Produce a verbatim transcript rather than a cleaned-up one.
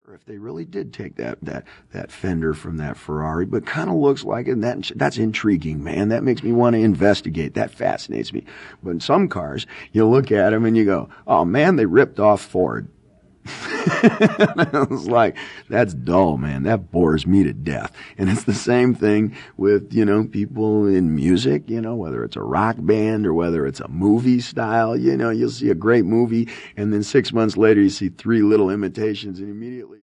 if they really did take that that that fender from that Ferrari, but kind of looks like it. And that that's intriguing, man. That makes me want to investigate. That fascinates me. But in some cars, you look at them and you go, "Oh man, they ripped off Ford." I was like, that's dull, man. That bores me to death. And it's the same thing with, you know, people in music, you know, whether it's a rock band or whether it's a movie style, you know, you'll see a great movie and then six months later you see three little imitations and immediately